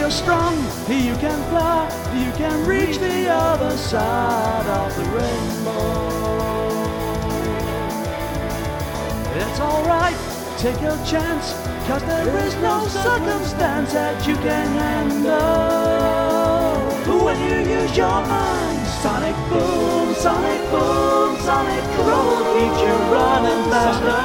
you're strong, you can fly, you can reach the other side of the rainbow. It's alright, take your chance, 'cause there is no circumstance that you can handle when you use your mind. Sonic boom, sonic boom, sonic boom keeps you running faster